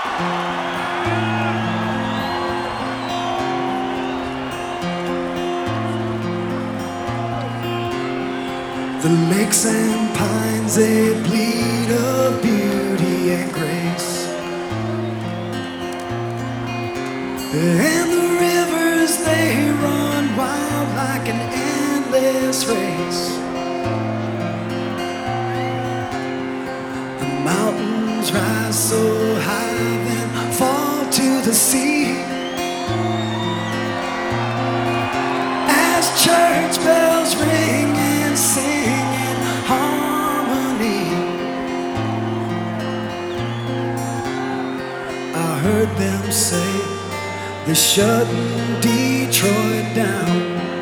The lakes and pines, they bleed of beauty and grace, and the rivers, they run wild like an endless race. The mountains rise so high, then fall to the sea, as church bells ring and sing in harmony. I heard them say they're shutting Detroit down,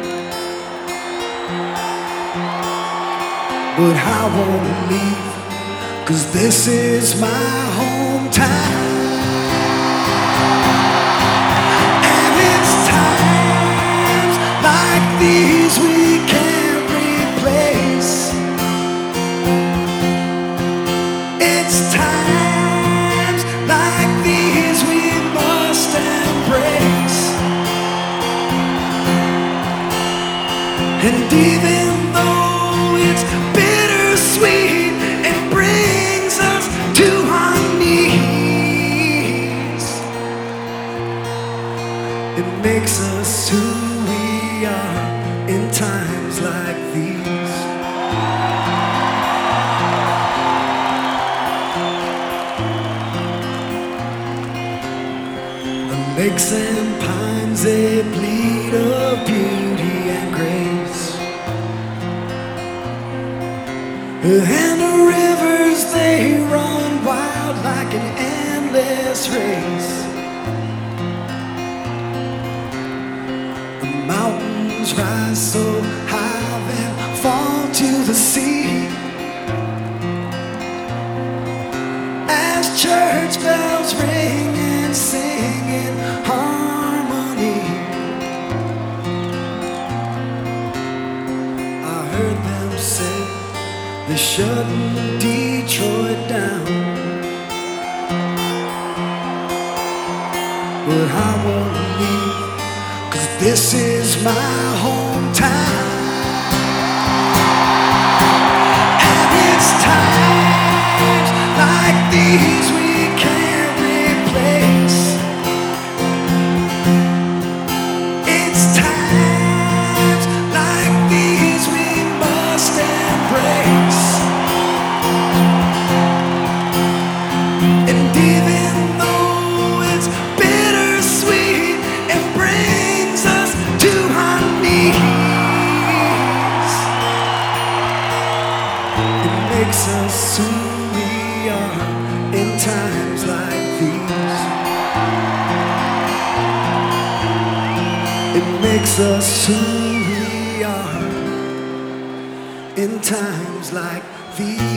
but I won't leave, 'cause this is my hometown. And it's times like these we can't replace. It's times like these we must embrace. And even though it's bittersweet, it brings us to our knees. It makes us who we are in times like these. The lakes and pines, they bleed of beauty and grace, and the rivers, they run wild like an endless race. The mountains rise so high, then fall to the sea, as church bells ring and sing in harmony. I heard them say they're shutting Detroit down, but I won't leave, 'cause this is my hometown. And it's times like these we can't replace. It's times like these we must embrace. And even though it's bittersweet, it brings us to our knees. It makes us who we are in times like these. It makes us who we are in times like these.